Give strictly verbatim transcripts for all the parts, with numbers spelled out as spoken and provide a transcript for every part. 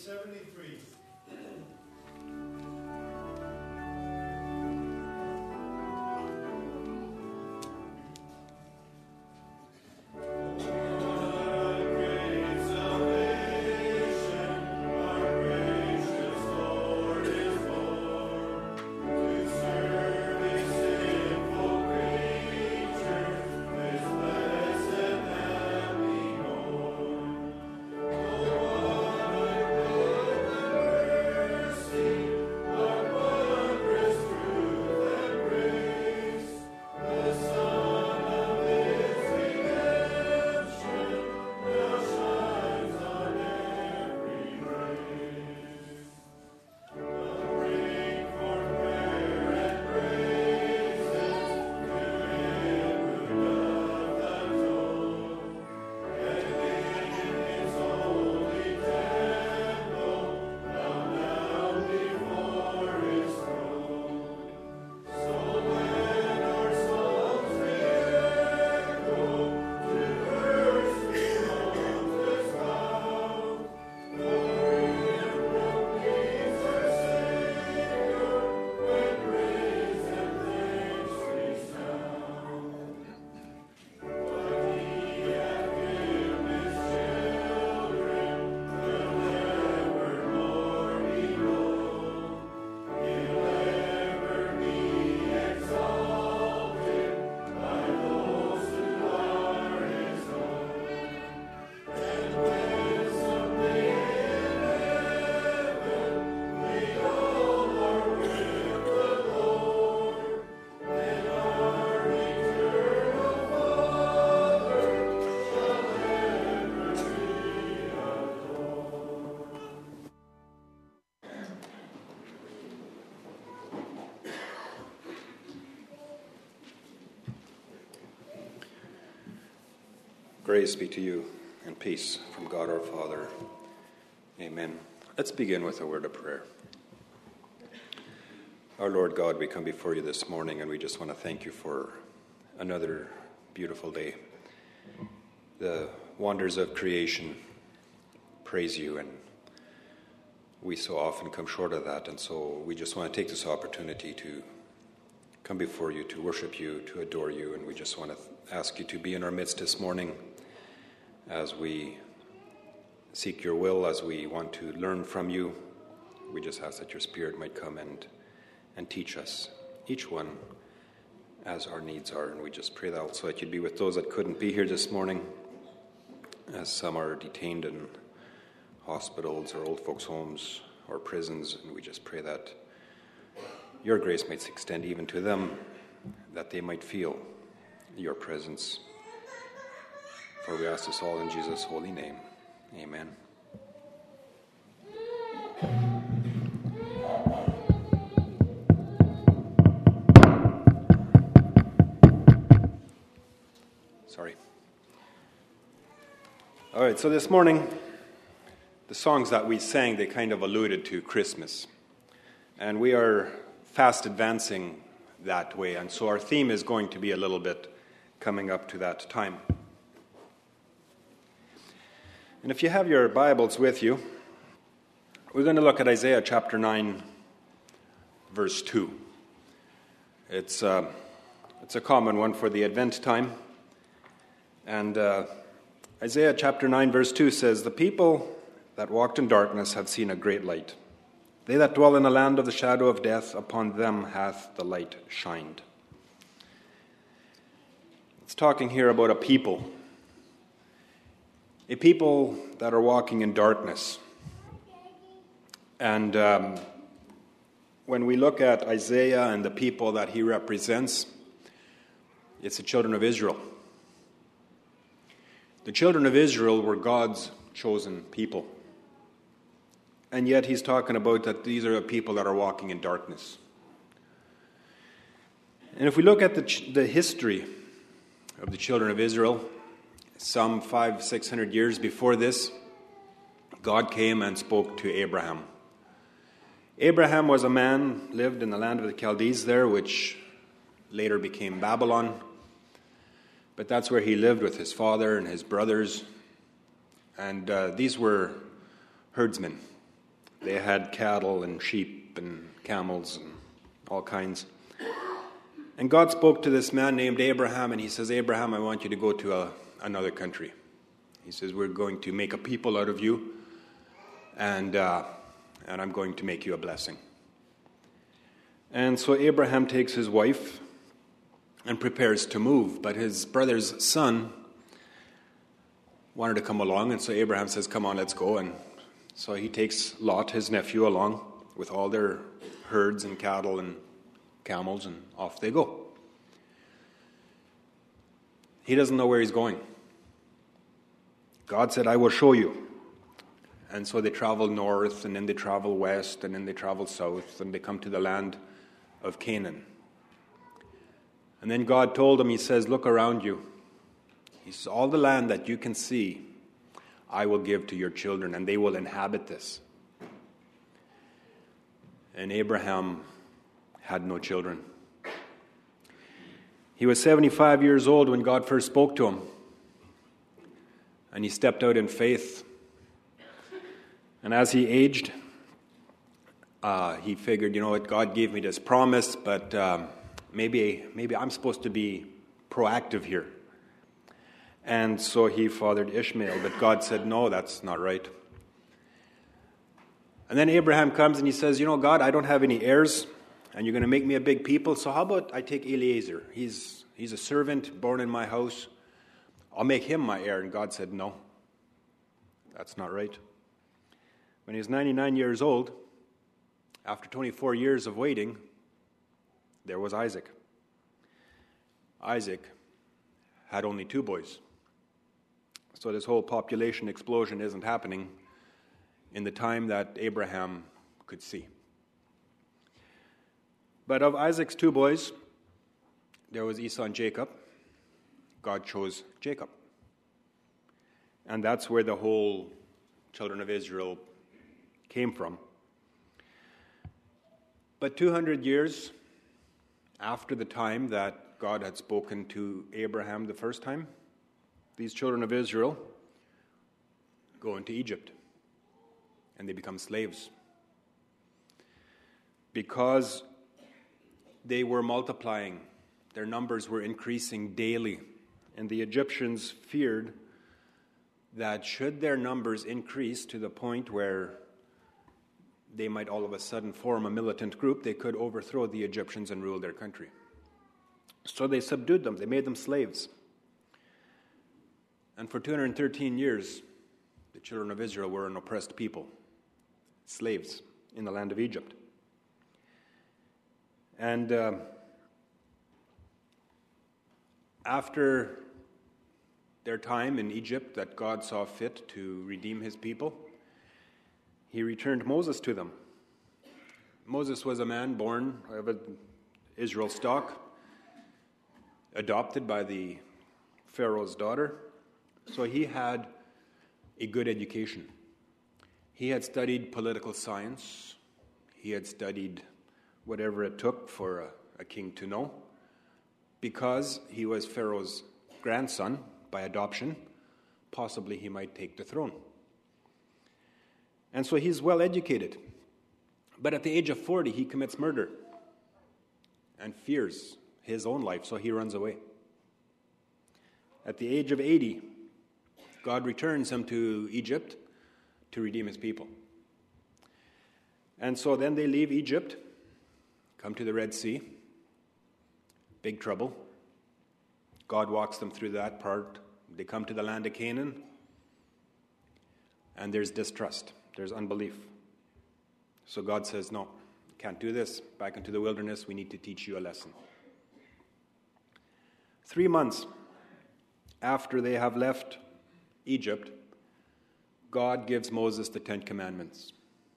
seventy-three. Grace be to you and peace from God our Father. Amen. Let's begin with a word of prayer. Our Lord God, we come before you this morning and we just want to thank you for another beautiful day. The wonders of creation praise you, and we so often come short of that, and so we just want to take this opportunity to come before you, to worship you, to adore you, and we just want to ask you to be in our midst this morning as we seek your will, as we want to learn from you. We just ask that your Spirit might come and and teach us, each one as our needs are, and we just pray that also that you'd be with those that couldn't be here this morning, as some are detained in hospitals or old folks' homes or prisons, and we just pray that your grace might extend even to them, that they might feel your presence. For we ask this all in Jesus' holy name. Amen. Sorry. All right, so this morning, the songs that we sang, they kind of alluded to Christmas. And we are fast advancing that way, and so our theme is going to be a little bit coming up to that time. And if you have your Bibles with you, we're going to look at Isaiah chapter nine, verse two. It's, uh, it's a common one for the Advent time. And uh, Isaiah chapter nine, verse two says, "The people that walked in darkness have seen a great light. They that dwell in the land of the shadow of death, upon them hath the light shined." It's talking here about a people. A people that are walking in darkness. And um, when we look at Isaiah and the people that he represents, it's the children of Israel. The children of Israel were God's chosen people. And yet he's talking about that these are the people that are walking in darkness. And if we look at the, the history of the children of Israel, some five, six hundred years before this, God came and spoke to Abraham. Abraham was a man, lived in the land of the Chaldees there, which later became Babylon. But that's where he lived with his father and his brothers. And uh, these were herdsmen. They had cattle and sheep and camels and all kinds. And God spoke to this man named Abraham, and he says, Abraham, I want you to go to a, another country. He says, we're going to make a people out of you, and uh, and I'm going to make you a blessing. And so Abraham takes his wife and prepares to move, but his brother's son wanted to come along, and so Abraham says, come on, let's go. And so he takes Lot, his nephew, along with all their herds and cattle and camels, and off they go. He doesn't know where he's going. God said, I will show you. And so they travel north, and then they travel west, and then they travel south, and they come to the land of Canaan. And then God told him, he says, look around you. He says, all the land that you can see, I will give to your children, and they will inhabit this. And Abraham had no children. He was seventy-five years old when God first spoke to him. And he stepped out in faith. And as he aged, uh, he figured, you know what, God gave me this promise, but um, maybe, maybe I'm supposed to be proactive here. And so he fathered Ishmael, but God said, no, that's not right. And then Abraham comes and he says, you know, God, I don't have any heirs, and you're going to make me a big people, so how about I take Eliezer? He's, he's a servant born in my house. I'll make him my heir. And God said, no, that's not right. When he was ninety-nine years old, after twenty-four years of waiting, there was Isaac. Isaac had only two boys. So this whole population explosion isn't happening in the time that Abraham could see. But of Isaac's two boys, there was Esau and Jacob. God chose Jacob. And that's where the whole children of Israel came from. But two hundred years after the time that God had spoken to Abraham the first time, these children of Israel go into Egypt and they become slaves. Because they were multiplying, their numbers were increasing daily, and the Egyptians feared that should their numbers increase to the point where they might all of a sudden form a militant group, they could overthrow the Egyptians and rule their country. So they subdued them. They made them slaves. And for two hundred thirteen years, the children of Israel were an oppressed people, slaves in the land of Egypt. And uh, after their time in Egypt that God saw fit to redeem his people, he returned Moses to them. Moses was a man born of Israel stock, adopted by the Pharaoh's daughter. So he had a good education. He had studied political science. He had studied whatever it took for a, a king to know. Because he was Pharaoh's grandson by adoption, possibly he might take the throne. And so he's well educated. But at the age of forty, he commits murder and fears his own life, so he runs away. At the age of eighty, God returns him to Egypt to redeem his people. And so then they leave Egypt, come to the Red Sea, big trouble. God walks them through that part. They come to the land of Canaan, and there's distrust. There's unbelief. So God says, no, can't do this. Back into the wilderness, we need to teach you a lesson. Three months after they have left Egypt, God gives Moses the Ten Commandments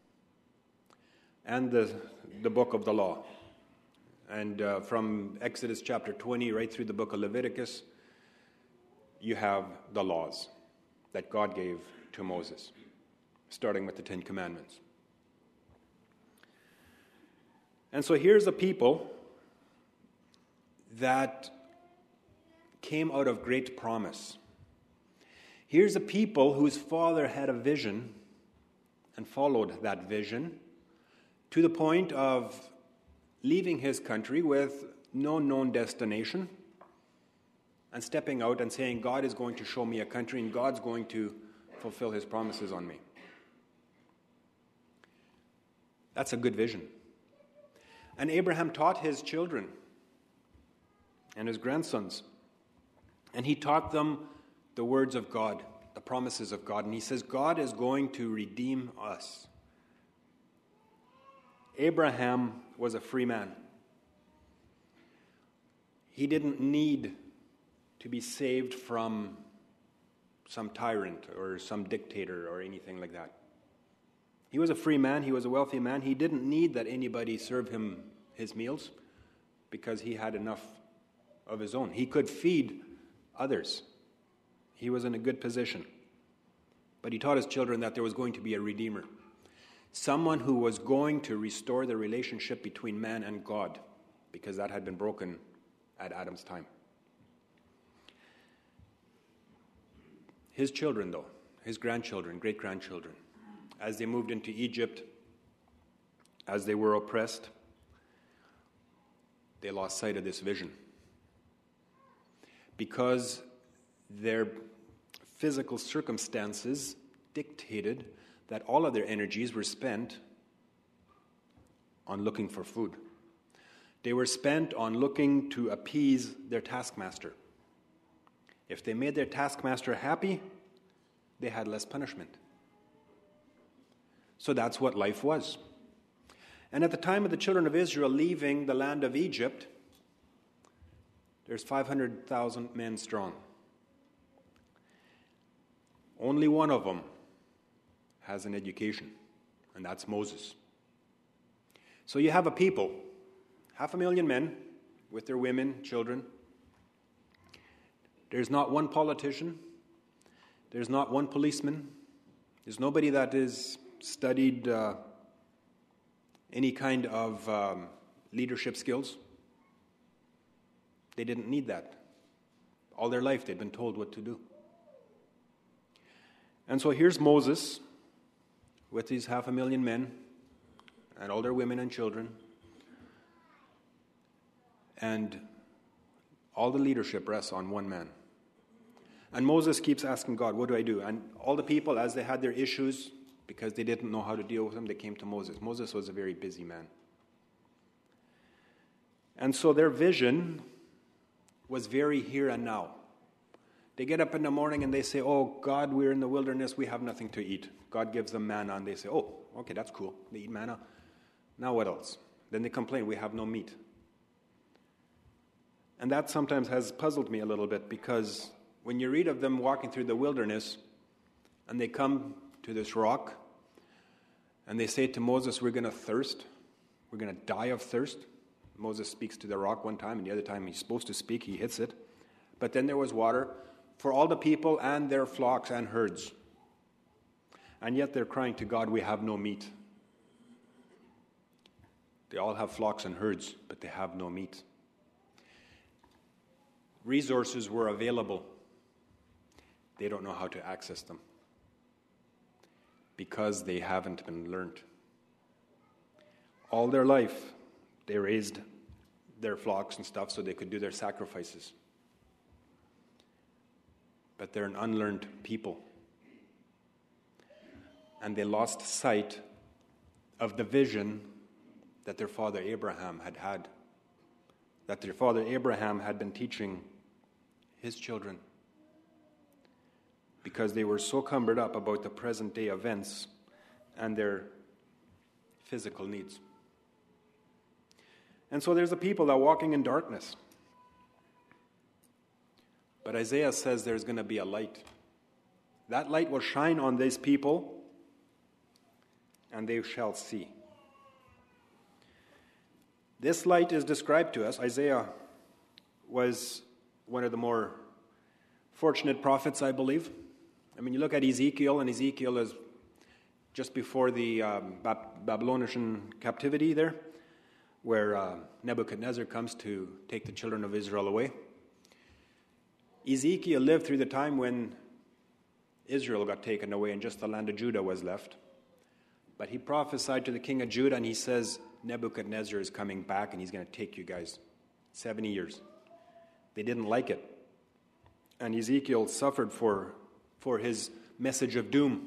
and the, the book of the law. And uh, from Exodus chapter twenty right through the book of Leviticus, you have the laws that God gave to Moses, starting with the Ten Commandments. And so here's a people that came out of great promise. Here's a people whose father had a vision and followed that vision to the point of leaving his country with no known destination and stepping out and saying, God is going to show me a country and God's going to fulfill his promises on me. That's a good vision. And Abraham taught his children and his grandsons, and he taught them the words of God, the promises of God. And he says, God is going to redeem us. Abraham was a free man. He didn't need to be saved from some tyrant or some dictator or anything like that. He was a free man. He was a wealthy man. He didn't need that anybody serve him his meals because he had enough of his own. He could feed others. He was in a good position. But he taught his children that there was going to be a redeemer, someone who was going to restore the relationship between man and God, because that had been broken at Adam's time. His children, though, his grandchildren, great-grandchildren, as they moved into Egypt, as they were oppressed, they lost sight of this vision. Because their physical circumstances dictated that all of their energies were spent on looking for food. They were spent on looking to appease their taskmaster. If they made their taskmaster happy, they had less punishment. So that's what life was. And at the time of the children of Israel leaving the land of Egypt, there's five hundred thousand men strong. Only one of them has an education, and that's Moses. So you have a people, half a million men with their women, children. There's not one politician. There's not one policeman. There's nobody that is studied uh, any kind of um, leadership skills. They didn't need that. All their life they'd been told what to do. And so here's Moses with these half a million men and all their women and children. And all the leadership rests on one man. And Moses keeps asking God, what do I do? And all the people, as they had their issues, because they didn't know how to deal with them, they came to Moses. Moses was a very busy man. And so their vision was very here and now. They get up in the morning and they say, oh, God, we're in the wilderness, we have nothing to eat. God gives them manna, and they say, oh, okay, that's cool. They eat manna. Now what else? Then they complain, we have no meat. And that sometimes has puzzled me a little bit, because when you read of them walking through the wilderness and they come to this rock and they say to Moses, we're going to thirst. We're going to die of thirst. Moses speaks to the rock one time, and the other time he's supposed to speak, he hits it. But then there was water for all the people and their flocks and herds. And yet they're crying to God, we have no meat. They all have flocks and herds, but they have no meat. Resources were available. They don't know how to access them because they haven't been learned. All their life, they raised their flocks and stuff so they could do their sacrifices. But they're an unlearned people. And they lost sight of the vision that their father Abraham had had, that their father Abraham had been teaching his children, because they were so cumbered up about the present day events and their physical needs. And so there's a people that are walking in darkness. But Isaiah says there's going to be a light. That light will shine on these people, and they shall see. This light is described to us. Isaiah was one of the more fortunate prophets, I believe. I mean, you look at Ezekiel, and Ezekiel is just before the um, Bab- Babylonian captivity there, where uh, Nebuchadnezzar comes to take the children of Israel away. Ezekiel lived through the time when Israel got taken away and just the land of Judah was left. But he prophesied to the king of Judah, and he says, Nebuchadnezzar is coming back, and he's going to take you guys seventy years. They didn't like it. And Ezekiel suffered for, for his message of doom.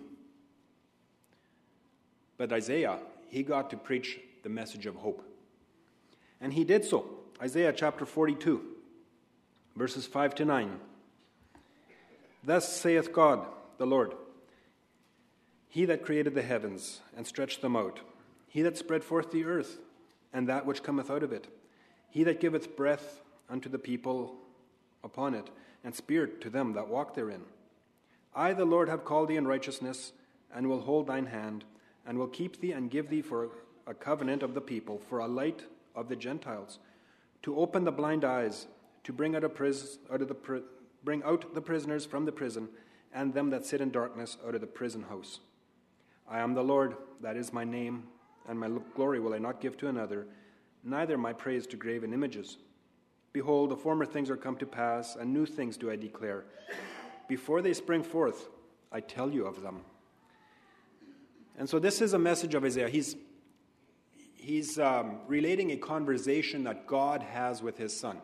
But Isaiah, he got to preach the message of hope. And he did so. Isaiah chapter forty-two, verses five to nine. Thus saith God, the Lord, He that created the heavens and stretched them out, He that spread forth the earth and that which cometh out of it, He that giveth breath unto the people upon it, and spirit to them that walk therein. I, the Lord, have called thee in righteousness, and will hold thine hand, and will keep thee and give thee for a covenant of the people, for a light of the Gentiles, to open the blind eyes, to bring out, a pris- out, of the pri- bring out the prisoners from the prison, and them that sit in darkness out of the prison house. I am the Lord, that is my name, and my glory will I not give to another, neither my praise to graven images. Behold, the former things are come to pass, and new things do I declare. Before they spring forth, I tell you of them. And so this is a message of Isaiah. He's, he's um, relating a conversation that God has with his son.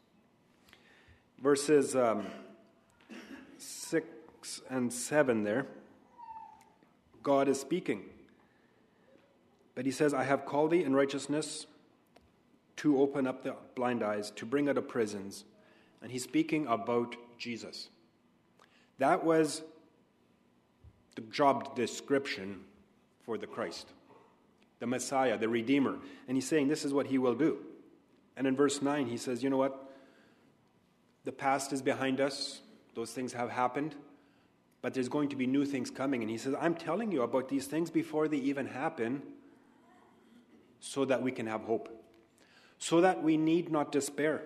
Verses um, six and seven there, God is speaking. But he says, I have called thee in righteousness to open up the blind eyes, to bring out of prisons. And he's speaking about Jesus. That was the job description for the Christ, the Messiah, the Redeemer. And he's saying this is what he will do. And in verse nine, he says, you know what? The past is behind us. Those things have happened. But there's going to be new things coming. And he says, I'm telling you about these things before they even happen so that we can have hope. So that we need not despair.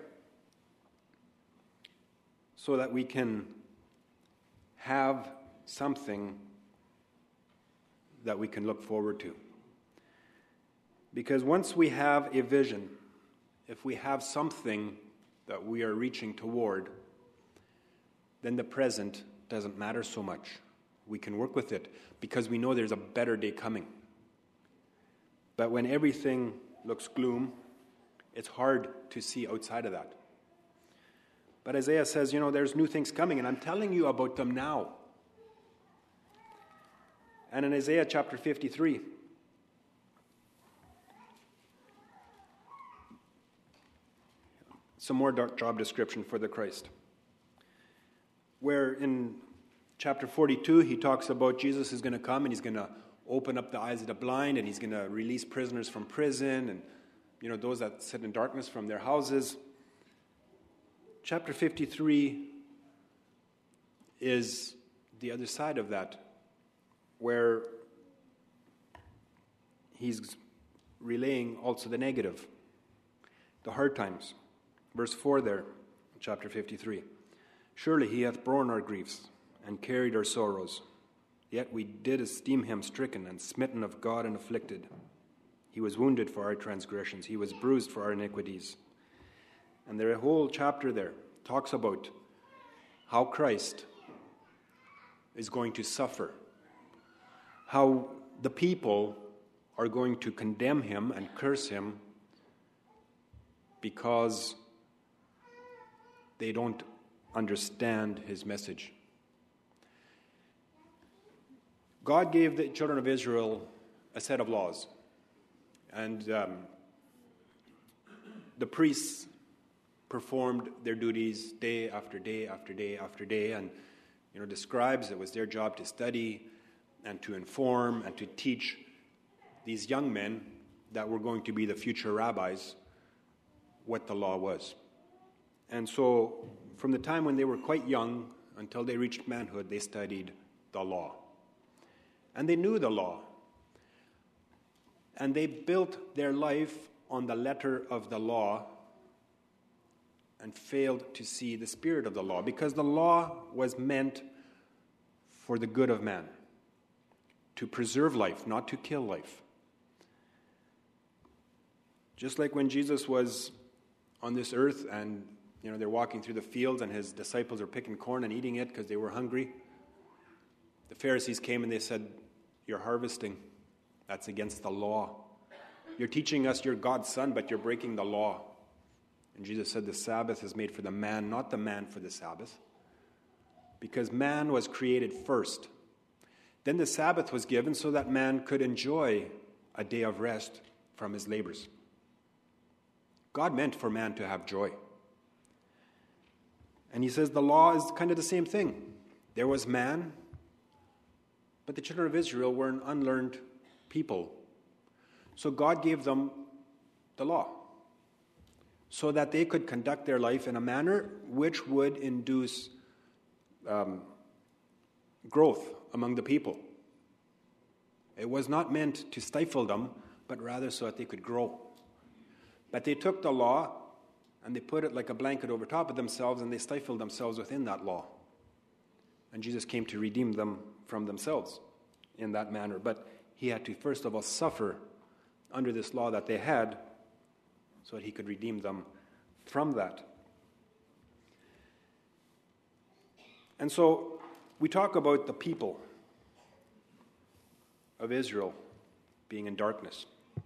So that we can have something that we can look forward to. Because once we have a vision, if we have something that we are reaching toward, then the present doesn't matter so much. We can work with it because we know there's a better day coming. But when everything looks gloom, it's hard to see outside of that. But Isaiah says, you know, there's new things coming, and I'm telling you about them now. And in Isaiah chapter fifty-three, some more job description for the Christ. Where in chapter forty-two, he talks about Jesus is going to come and he's going to open up the eyes of the blind and he's going to release prisoners from prison and, you know, those that sit in darkness from their houses. Chapter fifty-three is the other side of that, where he's relaying also the negative, the hard times. Verse four there, chapter fifty-three. Surely he hath borne our griefs and carried our sorrows. Yet we did esteem him stricken and smitten of God and afflicted. He was wounded for our transgressions. He was bruised for our iniquities. And the whole chapter there talks about how Christ is going to suffer. How the people are going to condemn him and curse him because they don't understand his message. God gave the children of Israel a set of laws. And um, the priests performed their duties day after day after day after day. And, you know, the scribes, it was their job to study and to inform and to teach these young men that were going to be the future rabbis what the law was. And so from the time when they were quite young until they reached manhood, they studied the law. And they knew the law. And they built their life on the letter of the law and failed to see the spirit of the law, because the law was meant for the good of man, to preserve life, not to kill life. Just like when Jesus was on this earth and, you know, they're walking through the fields and his disciples are picking corn and eating it because they were hungry. The Pharisees came and they said, you're harvesting That's against the law. You're teaching us you're God's son, but you're breaking the law. And Jesus said the Sabbath is made for the man, not the man for the Sabbath. Because man was created first. Then the Sabbath was given so that man could enjoy a day of rest from his labors. God meant for man to have joy. And he says the law is kind of the same thing. There was man, but the children of Israel were an unlearned people. So God gave them the law so that they could conduct their life in a manner which would induce um, growth among the people. It was not meant to stifle them, but rather so that they could grow. But they took the law and they put it like a blanket over top of themselves, and they stifled themselves within that law. And Jesus came to redeem them from themselves in that manner. But he had to first of all suffer under this law that they had so that he could redeem them from that. And so we talk about the people of Israel being in darkness.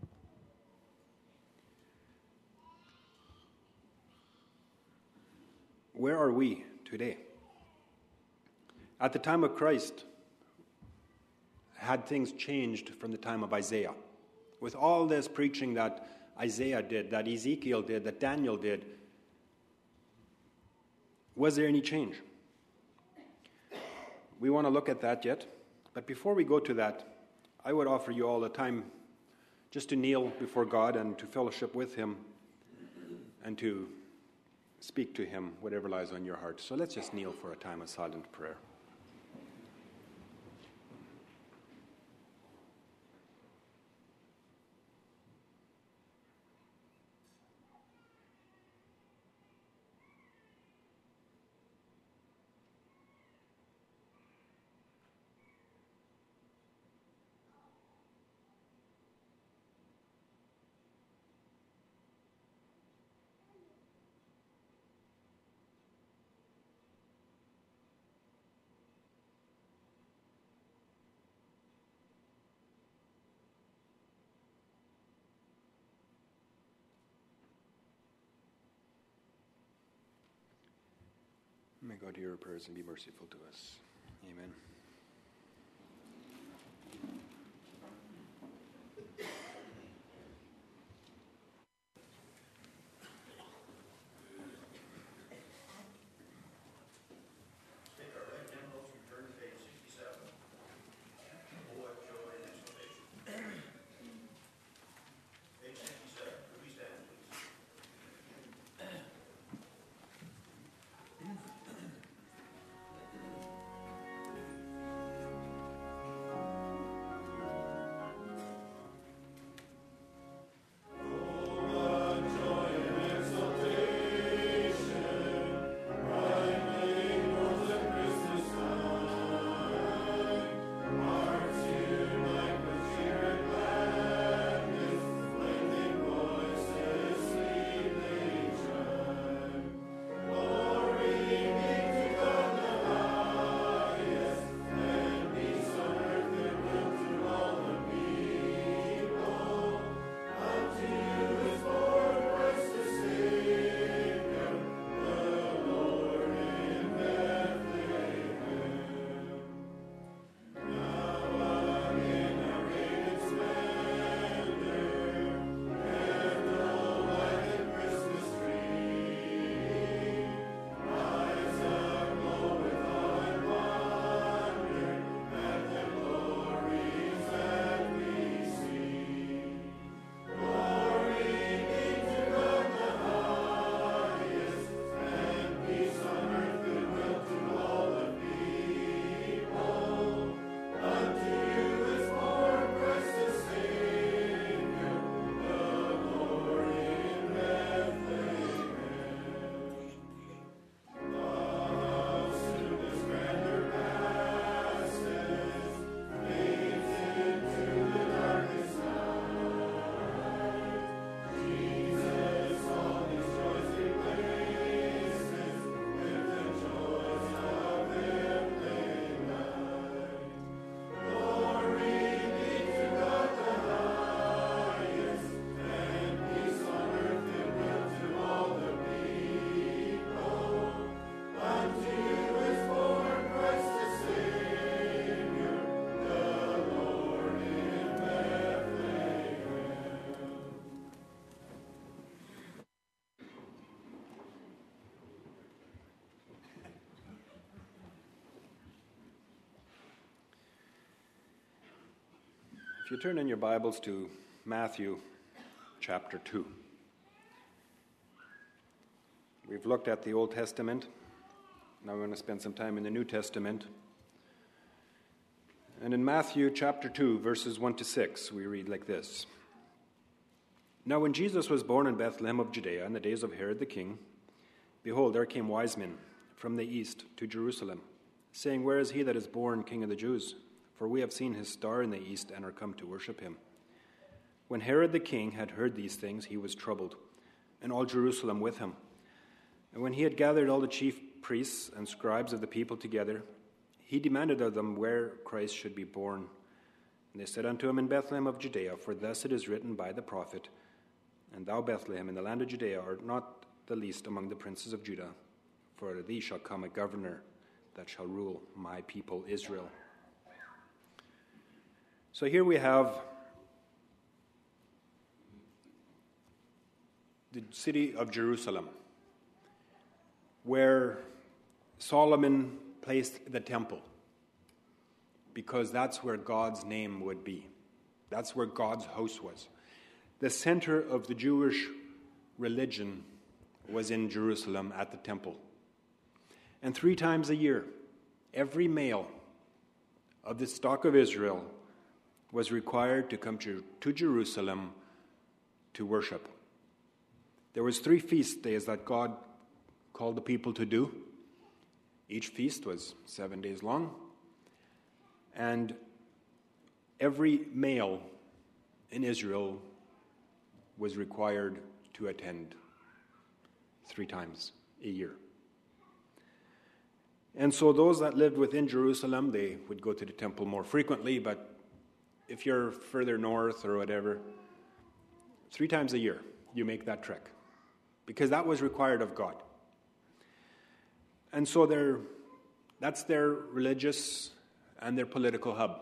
Where are we today? At the time of Christ, had things changed from the time of Isaiah? With all this preaching that Isaiah did, that Ezekiel did, that Daniel did, was there any change? We want to look at that yet. But before we go to that, I would offer you all a time just to kneel before God and to fellowship with him and to speak to him whatever lies on your heart. So let's just kneel for a time of silent prayer. May God hear our prayers and be merciful to us. Amen. If you turn in your Bibles to Matthew chapter two. We've looked at the Old Testament. Now we're going to spend some time in the New Testament. And in Matthew chapter two, verses one to six, we read like this. Now when Jesus was born in Bethlehem of Judea in the days of Herod the king, behold, there came wise men from the east to Jerusalem, saying, Where is he that is born King of the Jews? For we have seen his star in the east and are come to worship him. When Herod the king had heard these things, he was troubled, and all Jerusalem with him. And when he had gathered all the chief priests and scribes of the people together, he demanded of them where Christ should be born. And they said unto him, In Bethlehem of Judea, for thus it is written by the prophet, And thou, Bethlehem, in the land of Judea, art not the least among the princes of Judah, for out of thee shall come a governor that shall rule my people Israel. So here we have the city of Jerusalem, where Solomon placed the temple, because that's where God's name would be. That's where God's house was. The center of the Jewish religion was in Jerusalem at the temple. And three times a year, every male of the stock of Israel was required to come to, to Jerusalem to worship. There was three feast days that God called the people to do. Each feast was seven days long. And every male in Israel was required to attend three times a year. And so those that lived within Jerusalem, they would go to the temple more frequently, but if you're further north or whatever, three times a year you make that trek, because that was required of God. And so they're, that's their religious and their political hub.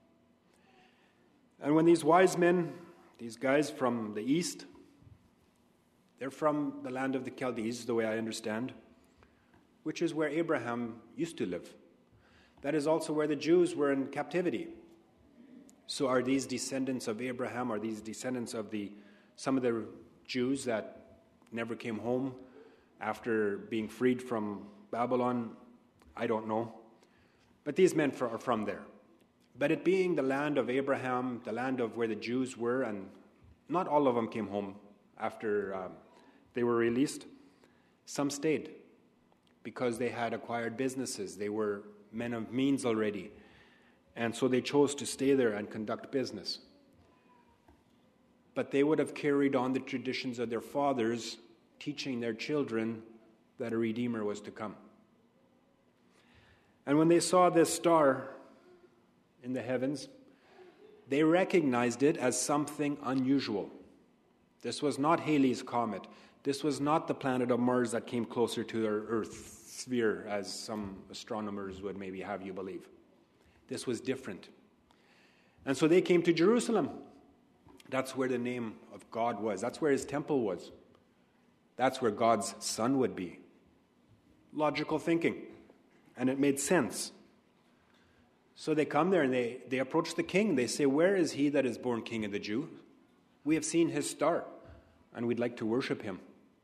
And when these wise men, these guys from the east, they're from the land of the Chaldees, the way I understand, which is where Abraham used to live. That is also where the Jews were in captivity. So are these descendants of Abraham, are these descendants of the some of the Jews that never came home after being freed from Babylon? I don't know. But these men are from there. But it being the land of Abraham, the land of where the Jews were, and not all of them came home after um, they were released. Some stayed because they had acquired businesses. They were men of means already. And so they chose to stay there and conduct business. But they would have carried on the traditions of their fathers, teaching their children that a Redeemer was to come. And when they saw this star in the heavens, they recognized it as something unusual. This was not Halley's Comet. This was not the planet of Mars that came closer to our Earth sphere, as some astronomers would maybe have you believe. This was different. And so they came to Jerusalem. That's where the name of God was. That's where his temple was. That's where God's son would be. Logical thinking. And it made sense. So they come there and they, they approach the king. They say, Where is he that is born King of the Jews? We have seen his star, and we'd like to worship him.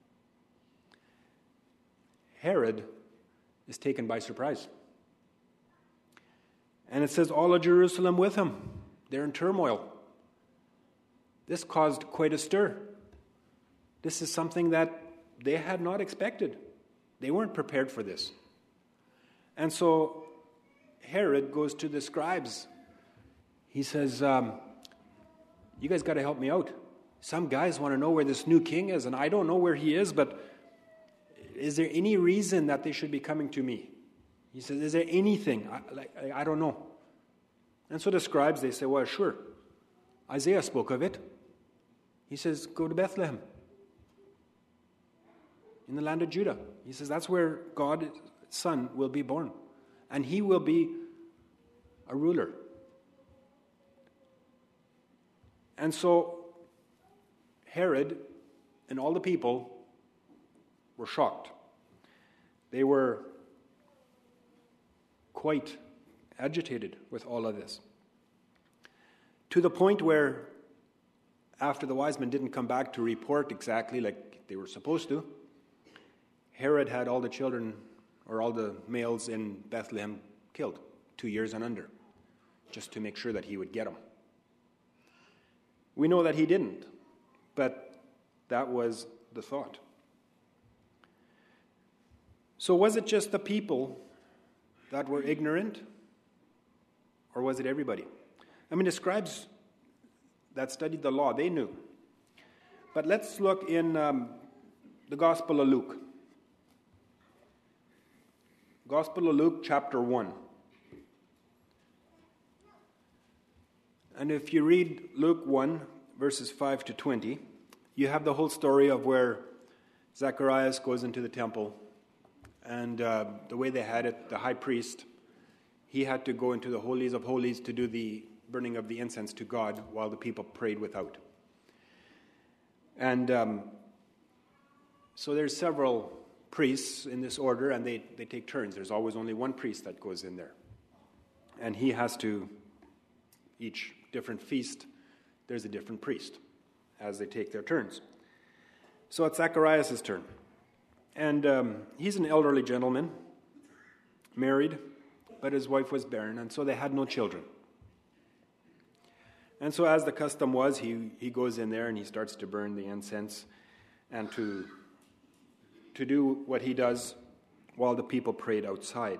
Herod is taken by surprise. And it says, all of Jerusalem with him. They're in turmoil. This caused quite a stir. This is something that they had not expected. They weren't prepared for this. And so Herod goes to the scribes. He says, um, you guys got to help me out. Some guys want to know where this new king is, and I don't know where he is, but is there any reason that they should be coming to me? He says, is there anything? I, like, I, I don't know. And so the scribes, they say, well, sure. Isaiah spoke of it. He says, go to Bethlehem in the land of Judah. He says, that's where God's son will be born. And he will be a ruler. And so Herod and all the people were shocked. They were quite agitated with all of this. to the point where after the wise men didn't come back to report exactly like they were supposed to, Herod had all the children or all the males in Bethlehem killed, two years and under, just to make sure that he would get them. We know that he didn't, but that was the thought. So was it just the people that were ignorant, or was it everybody? I mean, the scribes that studied the law, they knew. But let's look in um, the Gospel of Luke. Gospel of Luke, chapter one. And if you read Luke one, verses five to twenty, you have the whole story of where Zacharias goes into the temple. And uh, the way they had it, the high priest, he had to go into the holies of holies to do the burning of the incense to God while the people prayed without. And um, so there's several priests in this order, and they, they take turns. There's always only one priest that goes in there. And he has to, each different feast, there's a different priest as they take their turns. So it's Zacharias' turn. And um, he's an elderly gentleman, married, but his wife was barren, and so they had no children. And so as the custom was, he, he goes in there and he starts to burn the incense and to, to do what he does while the people prayed outside.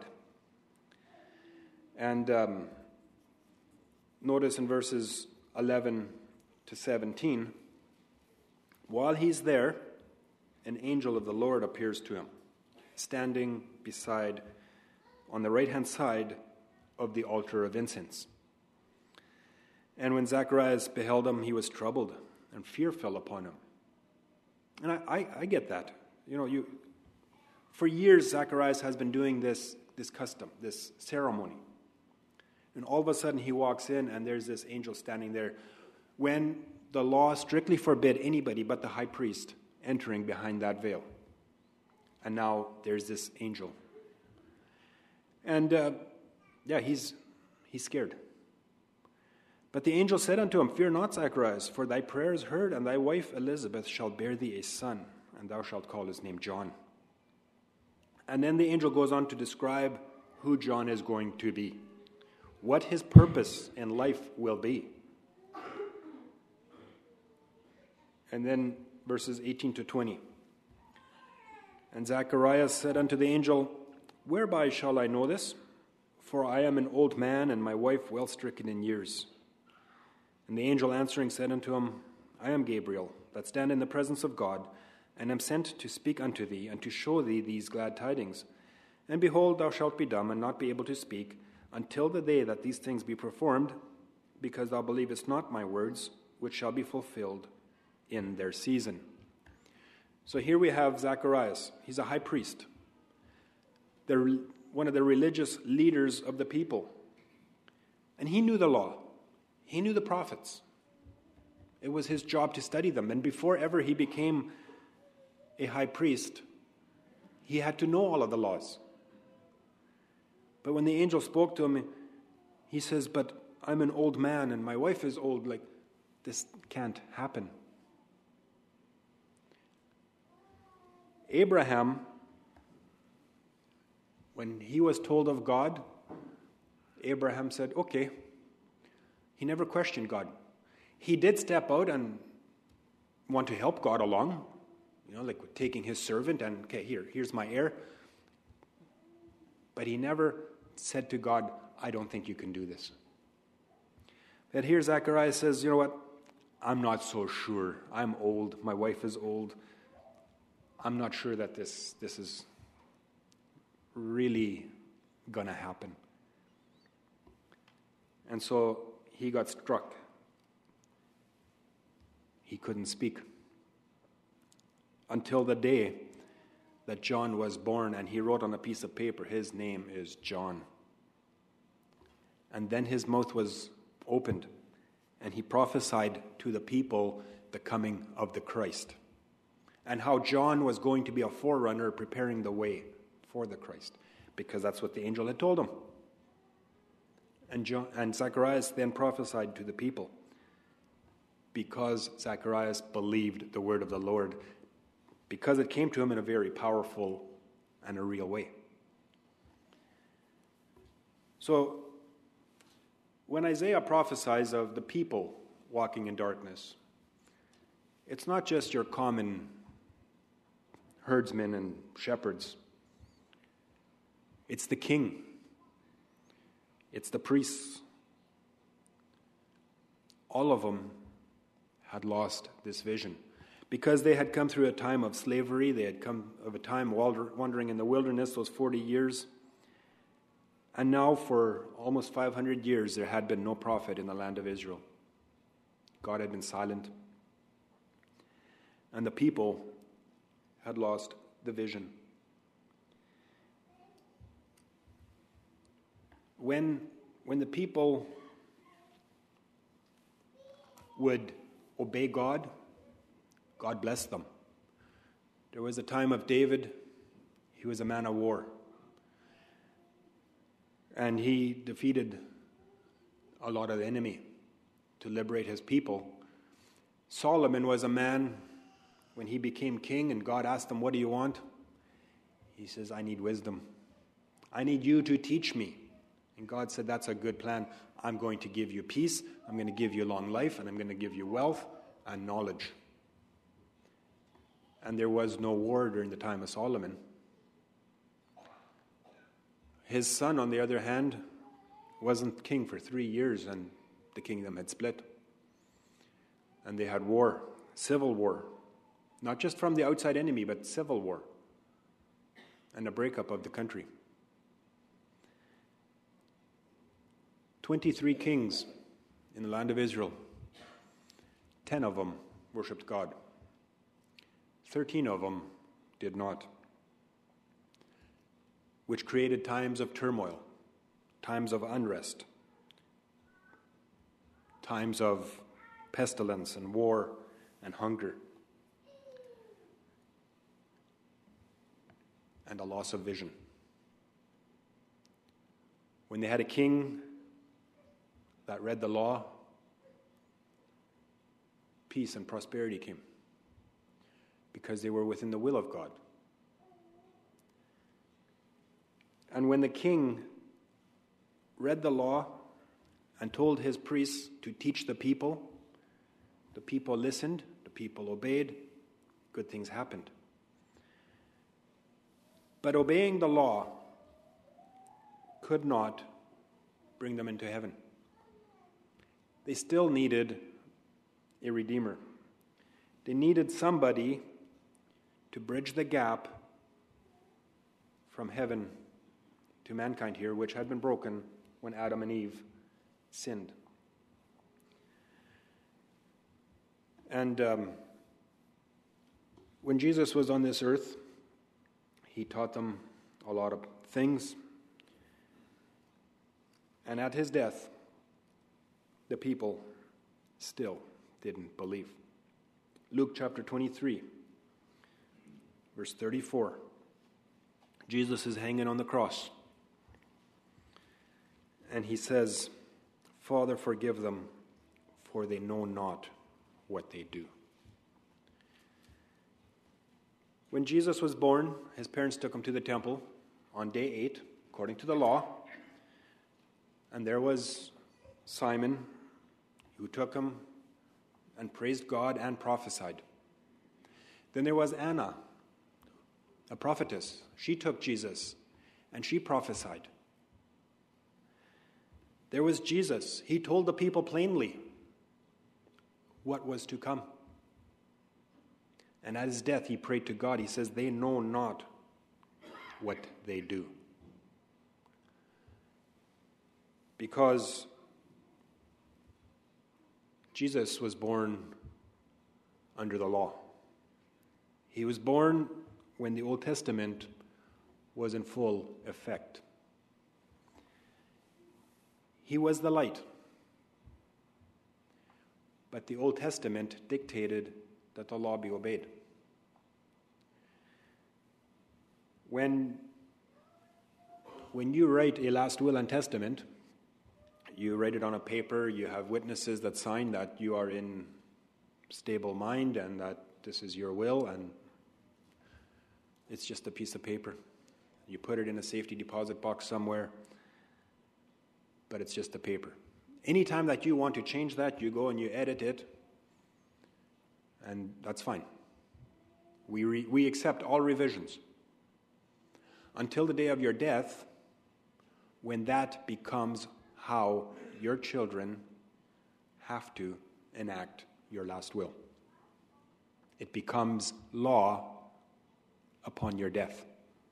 And um, notice in verses eleven to seventeen, while he's there, an angel of the Lord appears to him, standing beside, on the right-hand side of the altar of incense. And when Zacharias beheld him, he was troubled, and fear fell upon him. And I, I, I get that. You know, you for years Zacharias has been doing this, this custom, this ceremony. And all of a sudden he walks in, and there's this angel standing there, when the law strictly forbid anybody but the high priest entering behind that veil. And now there's this angel. And uh, yeah, he's he's scared. But the angel said unto him, Fear not, Zacharias, for thy prayer is heard, and thy wife Elizabeth shall bear thee a son, and thou shalt call his name John. And then the angel goes on to describe who John is going to be, what his purpose in life will be. And then verses eighteen to twenty. And Zacharias said unto the angel, Whereby shall I know this? For I am an old man, and my wife well stricken in years. And the angel answering said unto him, I am Gabriel, that stand in the presence of God, and am sent to speak unto thee, and to show thee these glad tidings. And behold, thou shalt be dumb, and not be able to speak, until the day that these things be performed, because thou believest not my words, which shall be fulfilled in their season. So here we have Zacharias. He's a high priest, the, one of the religious leaders of the people. And he knew the law. He knew the prophets. It was his job to study them. And before ever he became a high priest, he had to know all of the laws. But when the angel spoke to him, he says, But I'm an old man and my wife is old. Like, this can't happen. Abraham, when he was told of God, Abraham said, okay. He never questioned God. He did step out and want to help God along, you know, like taking his servant and, okay, here, here's my heir. But he never said to God, I don't think you can do this. But here Zacharias says, you know what? I'm not so sure. I'm old. My wife is old. I'm not sure that this, this is really going to happen. And so he got struck. He couldn't speak until the day that John was born, and he wrote on a piece of paper, his name is John. And then his mouth was opened, and he prophesied to the people the coming of the Christ, and how John was going to be a forerunner preparing the way for the Christ, because that's what the angel had told him. And, John, and Zacharias then prophesied to the people. because Zacharias believed the word of the Lord, because it came to him in a very powerful and a real way. So, when Isaiah prophesies of the people walking in darkness, it's not just your common herdsmen and shepherds. It's the king. It's the priests. All of them had lost this vision because they had come through a time of slavery. They had come of a time wandering in the wilderness, those forty years. And now for almost five hundred years, there had been no prophet in the land of Israel. God had been silent. And the people had lost the vision. When, when the people would obey God, God blessed them. There was a time of David. He was a man of war. And he defeated a lot of the enemy to liberate his people. Solomon was a man, when he became king and God asked him, "What do you want?" He says, "I need wisdom. I need you to teach me." And God said, "That's a good plan. I'm going to give you peace. I'm going to give you long life, and I'm going to give you wealth and knowledge." And there was no war during the time of Solomon. His son, on the other hand, wasn't king for three years, and the kingdom had split. And they had war, civil war, not just from the outside enemy, but civil war, and a breakup of the country. Twenty-three kings in the land of Israel. Ten of them worshipped God. Thirteen of them did not, which created times of turmoil, times of unrest, times of pestilence and war and hunger, and a loss of vision. When they had a king that read the law, peace and prosperity came because they were within the will of God. And when the king read the law and told his priests to teach the people, the people listened, the people obeyed, good things happened. But obeying the law could not bring them into heaven. They still needed a redeemer. They needed somebody to bridge the gap from heaven to mankind here, which had been broken when Adam and Eve sinned. And um, when Jesus was on this earth, he taught them a lot of things. And at his death, the people still didn't believe. Luke chapter twenty-three, verse thirty-four. Jesus is hanging on the cross. And he says, "Father, forgive them, for they know not what they do." When Jesus was born, his parents took him to the temple on day eight, according to the law. And there was Simon, who took him and praised God and prophesied. Then there was Anna, a prophetess. She took Jesus and she prophesied. There was Jesus. He told the people plainly what was to come. And at his death, he prayed to God. He says, "They know not what they do." Because Jesus was born under the law. He was born when the Old Testament was in full effect. He was the light. But the Old Testament dictated that the law be obeyed. When, when you write a last will and testament, you write it on a paper, you have witnesses that sign that you are in stable mind and that this is your will, and it's just a piece of paper. You put it in a safety deposit box somewhere, but it's just a paper. Anytime that you want to change that, you go and you edit it, and that's fine. We re- we accept all revisions until the day of your death, when that becomes how your children have to enact your last will. It becomes law upon your death.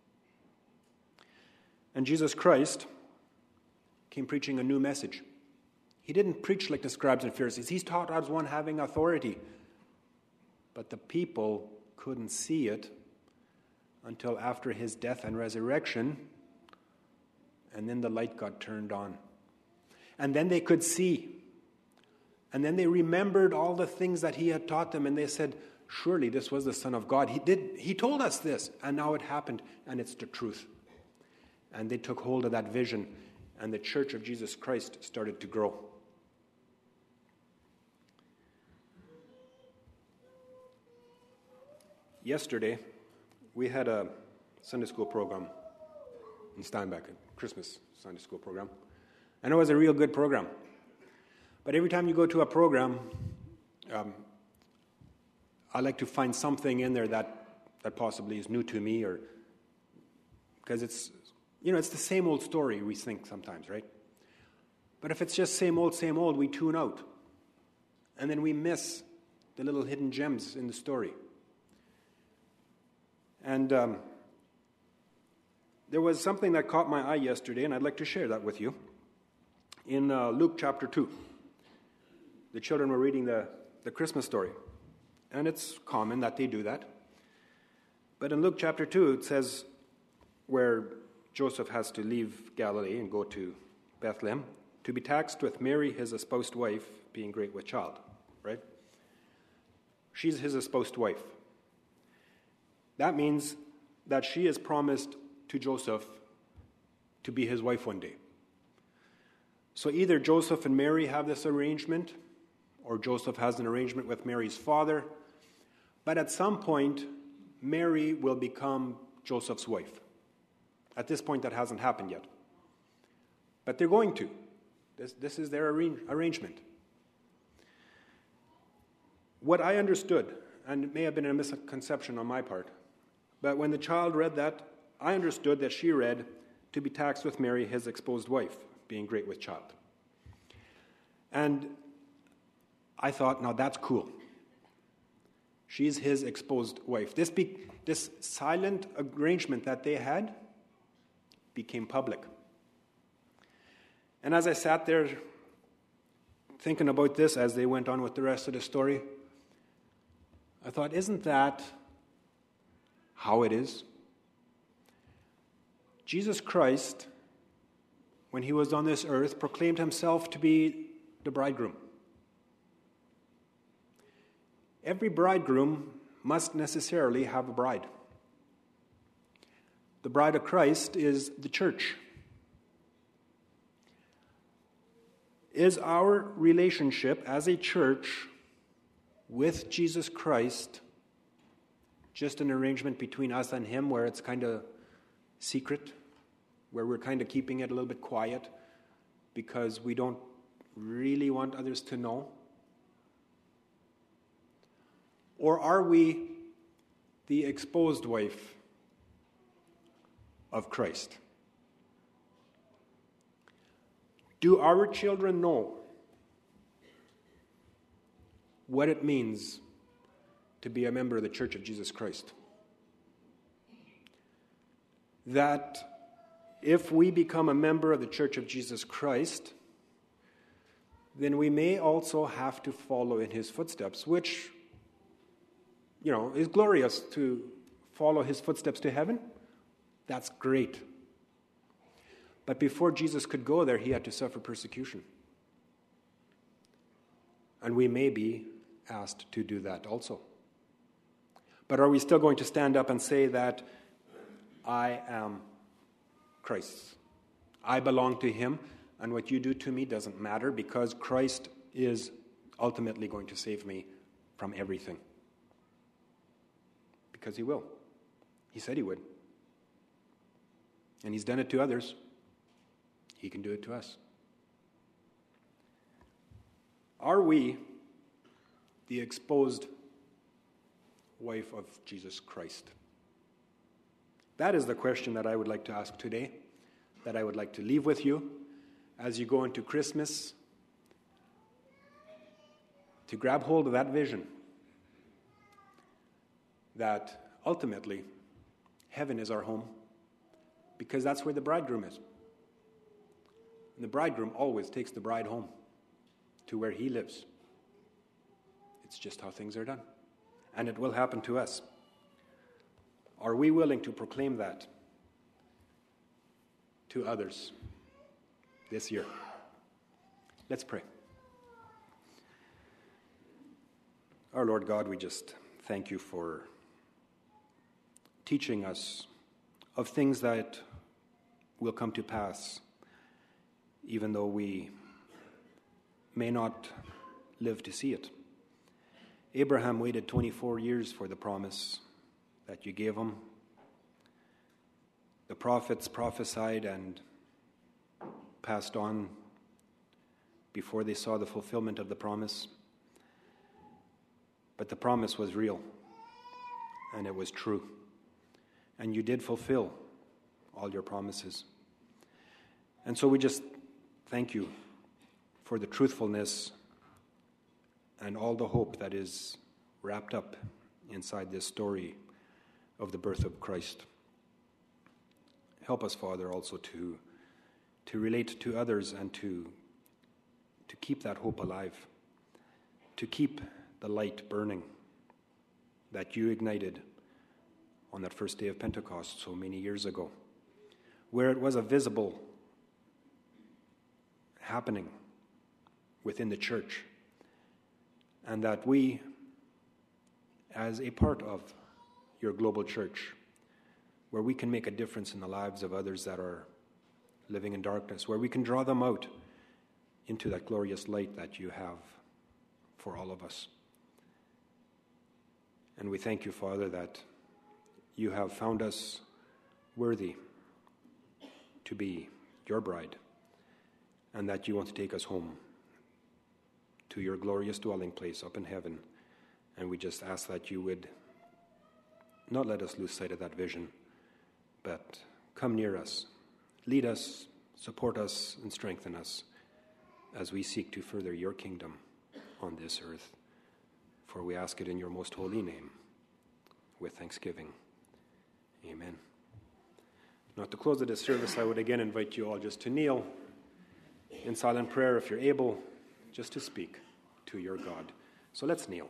And Jesus Christ came preaching a new message. He didn't preach like the scribes and Pharisees. He's taught as one having authority. But the people couldn't see it until after his death and resurrection, and then the light got turned on. And then they could see. And then they remembered all the things that he had taught them, and they said, surely this was the Son of God. He did. He told us this, and now it happened, and it's the truth. And they took hold of that vision, and the Church of Jesus Christ started to grow. Yesterday, we had a Sunday school program in Steinbach, a Christmas Sunday school program. And it was a real good program. But every time you go to a program, um, I like to find something in there that, that possibly is new to me, or because it's, you know, it's the same old story, we think sometimes, right? But if it's just same old, same old, we tune out. And then we miss the little hidden gems in the story. And um, there was something that caught my eye yesterday, and I'd like to share that with you. In uh, Luke chapter two, the children were reading the, the Christmas story. And it's common that they do that. But in Luke chapter two, it says where Joseph has to leave Galilee and go to Bethlehem to be taxed with Mary, his espoused wife, being great with child, right? She's his espoused wife. That means that she is promised to Joseph to be his wife one day. So either Joseph and Mary have this arrangement, or Joseph has an arrangement with Mary's father, but at some point, Mary will become Joseph's wife. At this point, that hasn't happened yet. But they're going to. This, this is their arrange, arrangement. What I understood, and it may have been a misconception on my part, but when the child read that, I understood that she read, to be taxed with Mary, his espoused wife, being great with child. And I thought, now that's cool. She's his espoused wife. This, be, this silent arrangement that they had became public. And as I sat there thinking about this as they went on with the rest of the story, I thought, isn't that how it is? Jesus Christ, when he was on this earth, proclaimed himself to be the bridegroom. Every bridegroom must necessarily have a bride. The bride of Christ is the church. Is our relationship as a church with Jesus Christ just an arrangement between us and him where it's kind of secret, where we're kind of keeping it a little bit quiet because we don't really want others to know? Or are we the espoused wife of Christ? Do our children know what it means to be a member of the Church of Jesus Christ? That if we become a member of the Church of Jesus Christ, then we may also have to follow in his footsteps, which, you know, is glorious to follow his footsteps to heaven. That's great. But before Jesus could go there, he had to suffer persecution. And we may be asked to do that also. But are we still going to stand up and say that I am Christ's? I belong to him, and what you do to me doesn't matter because Christ is ultimately going to save me from everything. Because he will. He said he would. And he's done it to others. He can do it to us. Are we the exposed wife of Jesus Christ? That is the question that I would like to ask today, that I would like to leave with you as you go into Christmas, to grab hold of that vision that ultimately heaven is our home, because that's where the bridegroom is. And the bridegroom always takes the bride home to where he lives. It's just how things are done. And it will happen to us. Are we willing to proclaim that to others this year? Let's pray. Our Lord God, we just thank you for teaching us of things that will come to pass, even though we may not live to see it. Abraham waited twenty-four years for the promise that you gave him. The prophets prophesied and passed on before they saw the fulfillment of the promise. But the promise was real, and it was true. And you did fulfill all your promises. And so we just thank you for the truthfulness and all the hope that is wrapped up inside this story of the birth of Christ. Help us, Father, also to, to relate to others and to, to keep that hope alive, to keep the light burning that you ignited on that first day of Pentecost so many years ago, where it was a visible happening within the church, and that we, as a part of your global church, where we can make a difference in the lives of others that are living in darkness, where we can draw them out into that glorious light that you have for all of us. And we thank you, Father, that you have found us worthy to be your bride, and that you want to take us home to your glorious dwelling place up in heaven. And we just ask that you would not let us lose sight of that vision, but come near us, lead us, support us, and strengthen us as we seek to further your kingdom on this earth. For we ask it in your most holy name, with thanksgiving. Amen. Now, to close of this service, I would again invite you all just to kneel in silent prayer, if you're able, just to speak to your God. So let's kneel.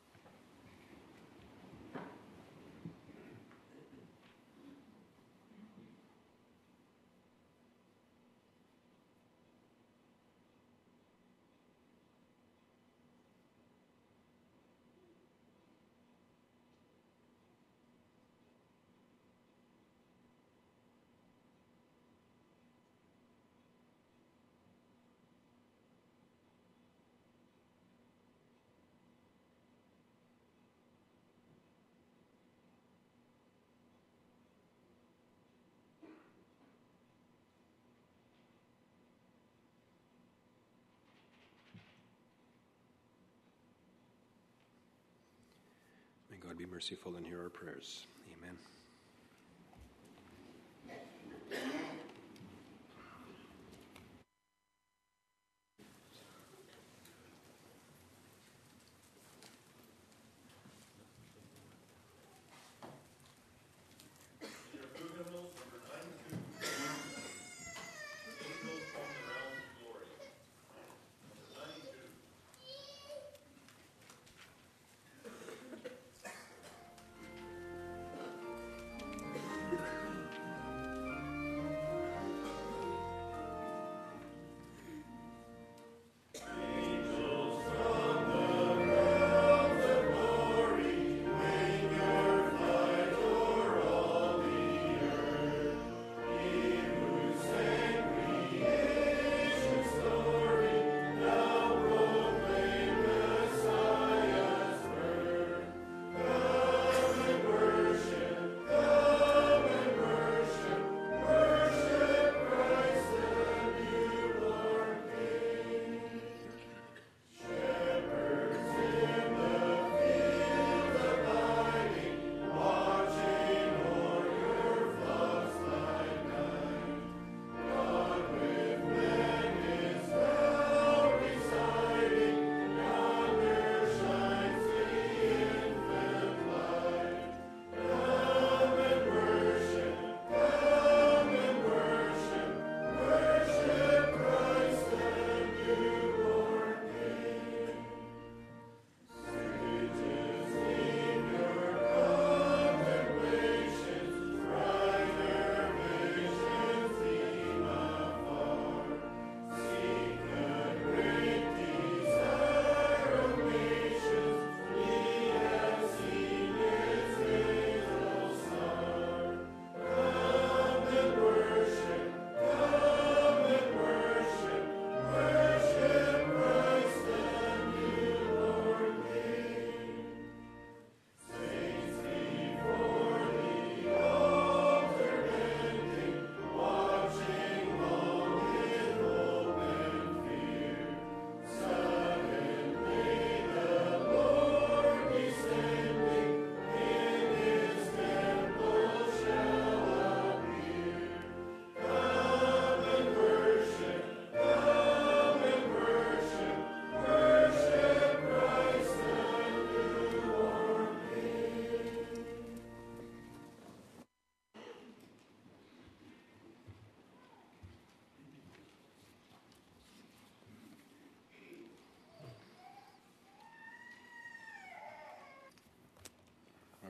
God be merciful and hear our prayers. Amen.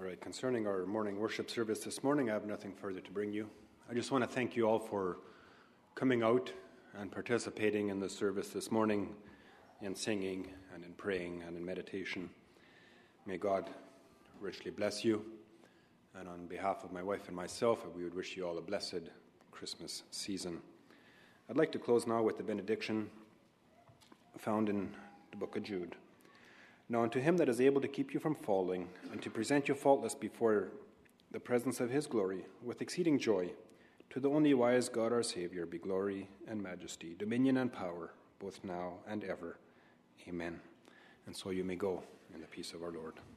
right, concerning our morning worship service this morning, I have nothing further to bring you. I just want to thank you all for coming out and participating in the service this morning in singing and in praying and in meditation. May God richly bless you. And on behalf of my wife and myself, we would wish you all a blessed Christmas season. I'd like to close now with the benediction found in the book of Jude. Now unto him that is able to keep you from falling, and to present you faultless before the presence of his glory, with exceeding joy, to the only wise God our Saviour be glory and majesty, dominion and power, both now and ever. Amen. And so you may go in the peace of our Lord.